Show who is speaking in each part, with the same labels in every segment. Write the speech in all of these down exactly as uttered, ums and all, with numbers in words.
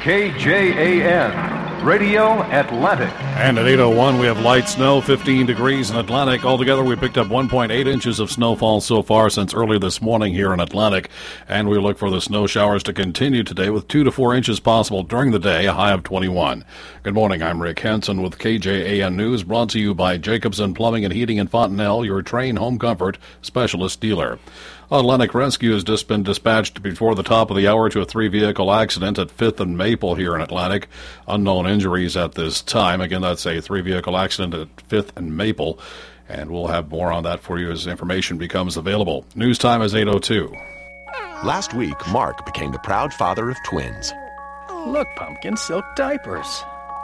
Speaker 1: K J A N, Radio Atlantic.
Speaker 2: And at eight oh one, we have light snow, fifteen degrees in Atlantic. Altogether, we picked up one point eight inches of snowfall so far since early this morning here in Atlantic. And we look for the snow showers to continue today with two to four inches possible during the day, a high of twenty-one. Good morning, I'm Rick Hansen with K J A N News, brought to you by Jacobson Plumbing and Heating in Fontenelle, your Trane Home Comfort specialist dealer. Atlantic Rescue has just been dispatched before the top of the hour to a three-vehicle accident at fifth and Maple here in Atlantic. Unknown injuries at this time. Again, that's a three-vehicle accident at fifth and Maple, and we'll have more on that for you as information becomes available. News time is eight oh two.
Speaker 3: Last week, Mark became the proud father of twins.
Speaker 4: Look, Pumpkin, silk diapers.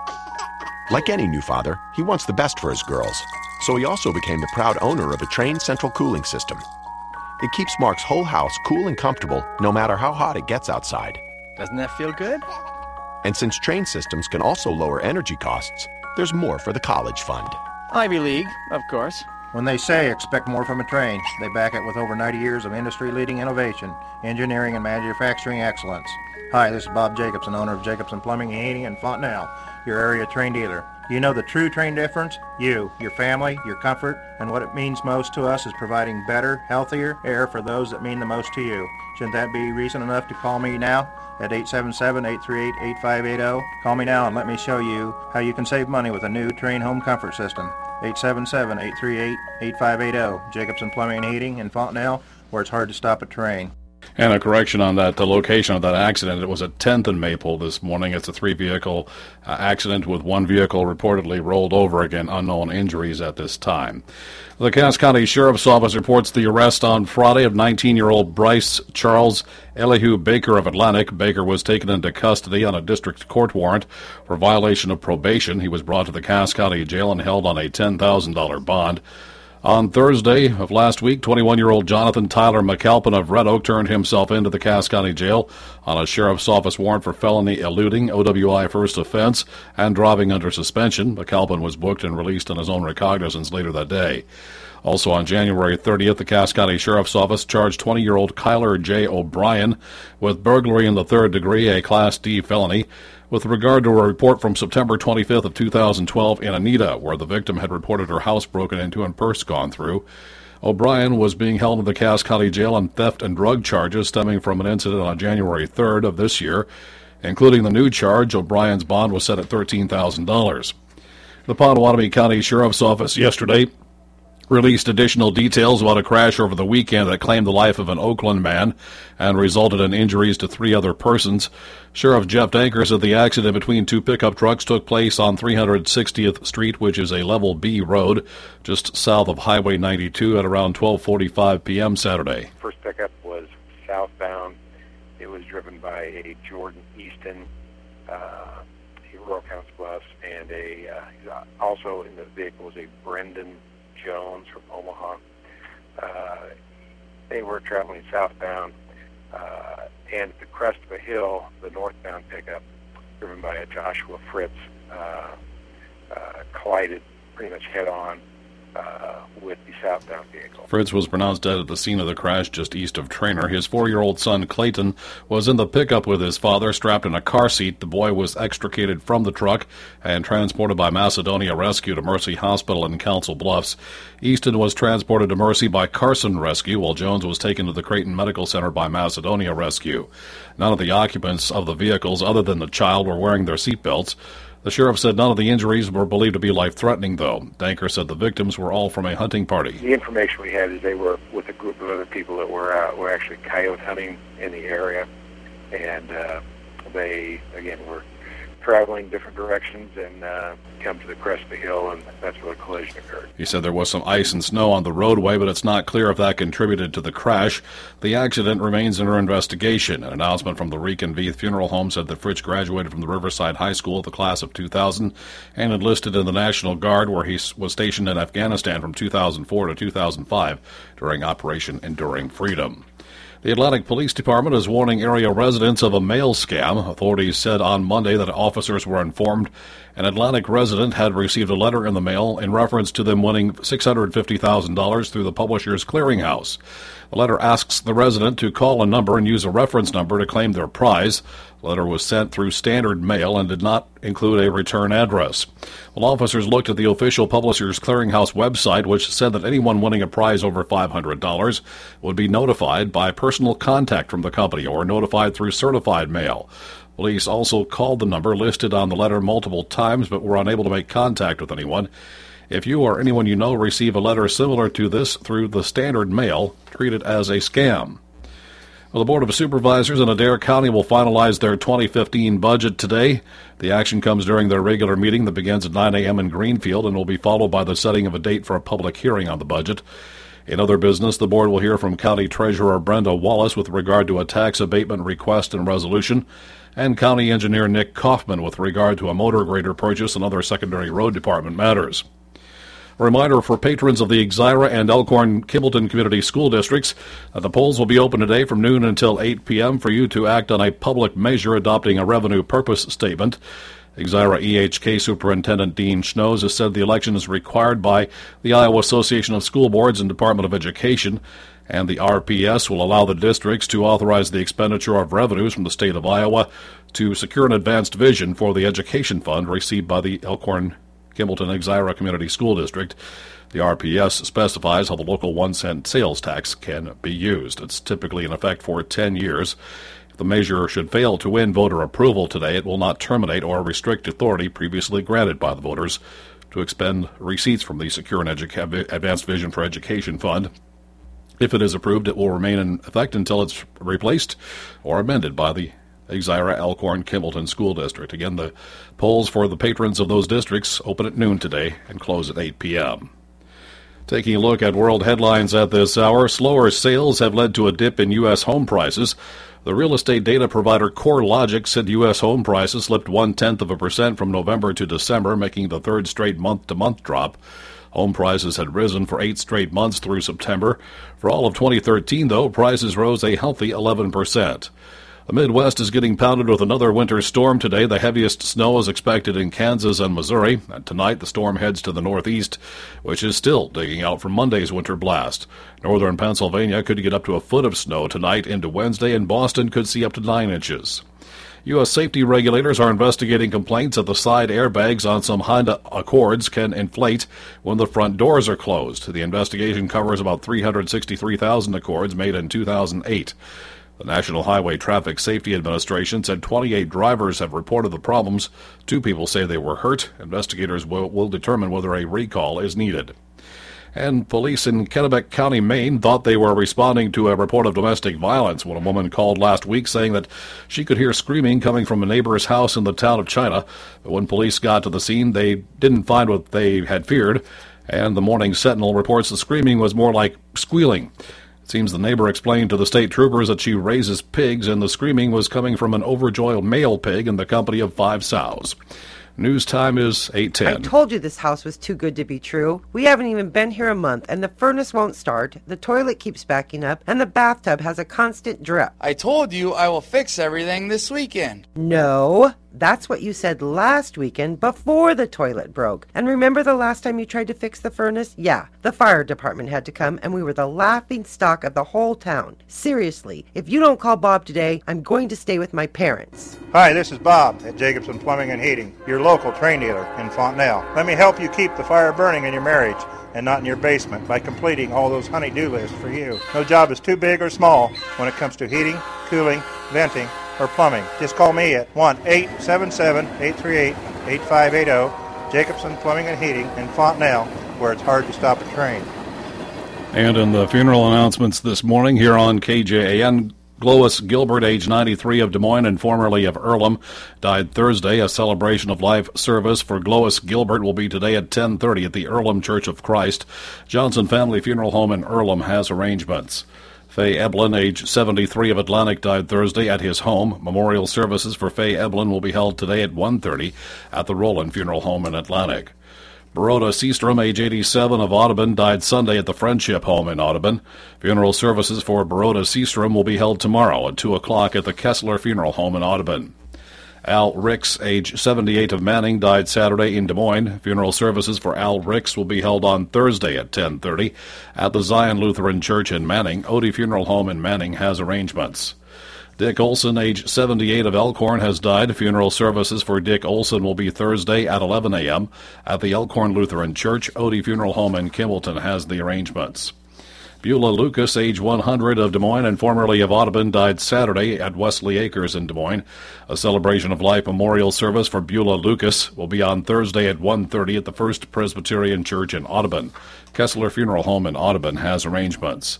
Speaker 3: Like any new father, he wants the best for his girls, so he also became the proud owner of a Trane central cooling system. It keeps Mark's whole house cool and comfortable no matter how hot it gets outside.
Speaker 4: Doesn't that feel good?
Speaker 3: And since Trane systems can also lower energy costs, there's more for the college fund.
Speaker 4: Ivy League, of course.
Speaker 5: When they say expect more from a Trane, they back it with over ninety years of industry-leading innovation, engineering, and manufacturing excellence. Hi, this is Bob Jacobson, owner of Jacobson Plumbing and Heating in Fontenelle, your area Trane dealer. Do you know the true Trane difference? You, your family, your comfort, and what it means most to us is providing better, healthier air for those that mean the most to you. Shouldn't that be reason enough to call me now at eight seven seven, eight three eight, eight five eight zero? Call me now and let me show you how you can save money with a new Trane home comfort system. eight seven seven, eight three eight, eight five eight zero. Jacobson Plumbing and Heating in Fontenelle, where it's hard to stop at Trane.
Speaker 2: And a correction on that, the location of that accident, it was at tenth and Maple this morning. It's a three-vehicle uh, accident with one vehicle reportedly rolled over. Again, unknown injuries at this time. The Cass County Sheriff's Office reports the arrest on Friday of nineteen-year-old Bryce Charles Elihu Baker of Atlantic. Baker was taken into custody on a district court warrant for violation of probation. He was brought to the Cass County Jail and held on a ten thousand dollars bond. On Thursday of last week, twenty-one-year-old Jonathan Tyler McAlpin of Red Oak turned himself into the Cass County Jail on a sheriff's office warrant for felony eluding, O W I first offense, and driving under suspension. McAlpin was booked and released on his own recognizance later that day. Also on January thirtieth, the Cass County Sheriff's Office charged twenty-year-old Kyler J. O'Brien with burglary in the third degree, a Class D felony, with regard to a report from September twenty-fifth of two thousand twelve in Anita, where the victim had reported her house broken into and purse gone through. O'Brien was being held in the Cass County Jail on theft and drug charges stemming from an incident on January third of this year. Including the new charge, O'Brien's bond was set at thirteen thousand dollars. The Potawatomi County Sheriff's Office yesterday released additional details about a crash over the weekend that claimed the life of an Oakland man and resulted in injuries to three other persons. Sheriff Jeff Danker said the accident between two pickup trucks took place on three hundred sixtieth Street, which is a Level B road, just south of Highway ninety-two at around twelve forty-five p.m. Saturday.
Speaker 6: First pickup was southbound. It was driven by a Jordan Easton, uh, a Royal Council Bluffs, and a uh, also in the vehicle was a Brendan Jones from Omaha. Uh, they were traveling southbound, uh, and at the crest of a hill, the northbound pickup, driven by a Joshua Fritz, uh, uh, collided pretty much head-on uh, with the southbound vehicle.
Speaker 2: Fritz was pronounced dead at the scene of the crash just east of Trainer. His four-year-old son, Clayton, was in the pickup with his father, strapped in a car seat. The boy was extricated from the truck and transported by Macedonia Rescue to Mercy Hospital in Council Bluffs. Easton was transported to Mercy by Carson Rescue, while Jones was taken to the Creighton Medical Center by Macedonia Rescue. None of the occupants of the vehicles, other than the child, were wearing their seatbelts. The sheriff said none of the injuries were believed to be life-threatening, though. Danker said the victims were all from a hunting party.
Speaker 6: The information we had is they were with a group of other people that were uh, were actually coyote hunting in the area, and uh, they, again, were traveling different directions and uh, come to the crest of the hill, and that's where the collision occurred.
Speaker 2: He said there was some ice and snow on the roadway, but it's not clear if that contributed to the crash. The accident remains under investigation. An announcement from the Reconveith Funeral Home said that Fritz graduated from the Riverside High School, the class of two thousand, and enlisted in the National Guard, where he was stationed in Afghanistan from two thousand four to two thousand five during Operation Enduring Freedom. The Atlantic Police Department is warning area residents of a mail scam. Authorities said on Monday that officers were informed an Atlantic resident had received a letter in the mail in reference to them winning six hundred fifty thousand dollars through the Publishers Clearinghouse. The letter asks the resident to call a number and use a reference number to claim their prize. The letter was sent through standard mail and did not include a return address. Well, officers looked at the official Publishers Clearinghouse website, which said that anyone winning a prize over five hundred dollars would be notified by personal contact from the company or notified through certified mail. Police also called the number listed on the letter multiple times but were unable to make contact with anyone. If you or anyone you know receive a letter similar to this through the standard mail, treat it as a scam. Well, the Board of Supervisors in Adair County will finalize their twenty fifteen budget today. The action comes during their regular meeting that begins at nine a.m. in Greenfield and will be followed by the setting of a date for a public hearing on the budget. In other business, the board will hear from County Treasurer Brenda Wallace with regard to a tax abatement request and resolution, and County Engineer Nick Kaufman with regard to a motor grader purchase and other secondary road department matters. A reminder for patrons of the Exira and Elkhorn-Kimballton Community School Districts that the polls will be open today from noon until eight p.m. for you to act on a public measure adopting a revenue purpose statement. Exira E H K Superintendent Dean Schnoes has said the election is required by the Iowa Association of School Boards and Department of Education, and the R P S will allow the districts to authorize the expenditure of revenues from the state of Iowa to secure an advanced vision for the education fund received by the Elkhorn-Kimballton Exira Community School District. The R P S specifies how the local one-cent sales tax can be used. It's typically in effect for ten years. If the measure should fail to win voter approval today, it will not terminate or restrict authority previously granted by the voters to expend receipts from the Secure and Edu- Advanced Vision for Education Fund. If it is approved, it will remain in effect until it's replaced or amended by the Exira Elkhorn-Kimballton School District. Again, the polls for the patrons of those districts open at noon today and close at eight p.m. Taking a look at world headlines at this hour, slower sales have led to a dip in U S home prices. The real estate data provider CoreLogic said U S home prices slipped one-tenth of a percent from November to December, making the third straight month-to-month drop. Home prices had risen for eight straight months through September. For all of twenty thirteen, though, prices rose a healthy eleven percent. The Midwest is getting pounded with another winter storm today. The heaviest snow is expected in Kansas and Missouri. And tonight, the storm heads to the northeast, which is still digging out from Monday's winter blast. Northern Pennsylvania could get up to a foot of snow tonight into Wednesday, and Boston could see up to nine inches. U S safety regulators are investigating complaints that the side airbags on some Honda Accords can inflate when the front doors are closed. The investigation covers about three hundred sixty-three thousand Accords made in two thousand eight. The National Highway Traffic Safety Administration said twenty-eight drivers have reported the problems. Two people say they were hurt. Investigators will, will determine whether a recall is needed. And police in Kennebec County, Maine, thought they were responding to a report of domestic violence when a woman called last week saying that she could hear screaming coming from a neighbor's house in the town of China. But when police got to the scene, they didn't find what they had feared, and the Morning Sentinel reports the screaming was more like squealing. It seems the neighbor explained to the state troopers that she raises pigs, and the screaming was coming from an overjoyed male pig in the company of five sows. News time is eight ten.
Speaker 7: I told you this house was too good to be true. We haven't even been here a month, and the furnace won't start, the toilet keeps backing up, and the bathtub has a constant drip.
Speaker 8: I told you I will fix everything this weekend.
Speaker 7: No, that's what you said last weekend before the toilet broke. And remember the last time you tried to fix the furnace? Yeah, the fire department had to come, and we were the laughing stock of the whole town. Seriously, if you don't call Bob today, I'm going to stay with my parents.
Speaker 5: Hi, this is Bob at Jacobson Plumbing and Heating, your local train dealer in Fontenelle. Let me help you keep the fire burning in your marriage and not in your basement by completing all those honey-do lists for you. No job is too big or small when it comes to heating, cooling, venting, or plumbing. Just call me at one eight seven seven, eight three eight, eight five eight zero, Jacobson Plumbing and Heating in Fontenelle, where it's hard to stop a train.
Speaker 2: And in the funeral announcements this morning here on K J A N, Glois Gilbert, age ninety-three, of Des Moines and formerly of Earlham, died Thursday. A celebration of life service for Glois Gilbert will be today at ten thirty at the Earlham Church of Christ. Johnson Family Funeral Home in Earlham has arrangements. Fay Eblin, age seventy-three, of Atlantic, died Thursday at his home. Memorial services for Fay Eblin will be held today at one thirty at the Roland Funeral Home in Atlantic. Baroda Seastrom, age eighty-seven, of Audubon, died Sunday at the Friendship Home in Audubon. Funeral services for Baroda Seastrom will be held tomorrow at two o'clock at the Kessler Funeral Home in Audubon. Al Ricks, age seventy-eight, of Manning, died Saturday in Des Moines. Funeral services for Al Ricks will be held on Thursday at ten thirty at the Zion Lutheran Church in Manning. Odie Funeral Home in Manning has arrangements. Dick Olson, age seventy-eight, of Elkhorn, has died. Funeral services for Dick Olson will be Thursday at eleven a.m. at the Elkhorn Lutheran Church. Odie Funeral Home in Kimballton has the arrangements. Beulah Lucas, age one hundred, of Des Moines and formerly of Audubon, died Saturday at Wesley Acres in Des Moines. A celebration of life memorial service for Beulah Lucas will be on Thursday at one thirty at the First Presbyterian Church in Audubon. Kessler Funeral Home in Audubon has arrangements.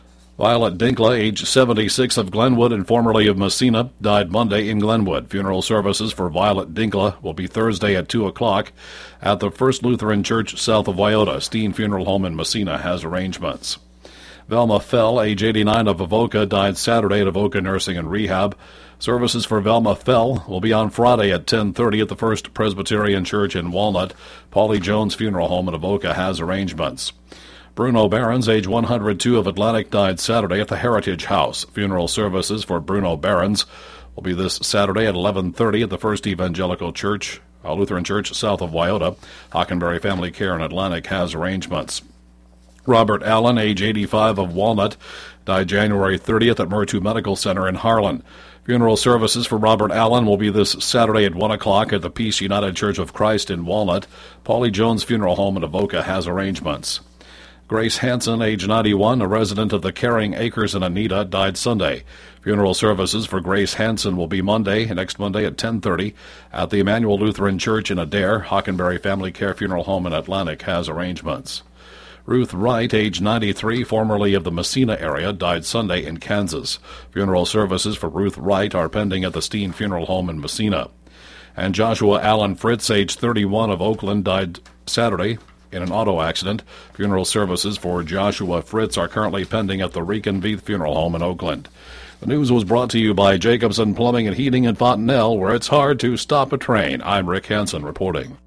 Speaker 2: Violet Dinkla, age seventy-six, of Glenwood and formerly of Messina, died Monday in Glenwood. Funeral services for Violet Dinkla will be Thursday at two o'clock at the First Lutheran Church south of Wyoda. Steen Funeral Home in Messina has arrangements. Velma Fell, age eighty-nine, of Avoca, died Saturday at Avoca Nursing and Rehab. Services for Velma Fell will be on Friday at ten thirty at the First Presbyterian Church in Walnut. Paulie Jones Funeral Home in Avoca has arrangements. Bruno Behrens, age one hundred two, of Atlantic, died Saturday at the Heritage House. Funeral services for Bruno Behrens will be this Saturday at eleven thirty at the First Evangelical Church, uh, Lutheran Church south of Wyoda. Hockenberry Family Care in Atlantic has arrangements. Robert Allen, age eighty-five, of Walnut, died January thirtieth at Murtu Medical Center in Harlan. Funeral services for Robert Allen will be this Saturday at one o'clock at the Peace United Church of Christ in Walnut. Paulie Jones Funeral Home in Avoca has arrangements. Grace Hanson, age ninety-one, a resident of the Caring Acres in Anita, died Sunday. Funeral services for Grace Hanson will be Monday, next Monday at ten thirty at the Emmanuel Lutheran Church in Adair. Hockenberry Family Care Funeral Home in Atlantic has arrangements. Ruth Wright, age ninety-three, formerly of the Messina area, died Sunday in Kansas. Funeral services for Ruth Wright are pending at the Steen Funeral Home in Messina. And Joshua Allen Fritz, age thirty-one, of Oakland, died Saturday in an auto accident. Funeral services for Joshua Fritz are currently pending at the Rican Veith Funeral Home in Oakland. The news was brought to you by Jacobson Plumbing and Heating in Fontenelle, where it's hard to stop a train. I'm Rick Hansen reporting.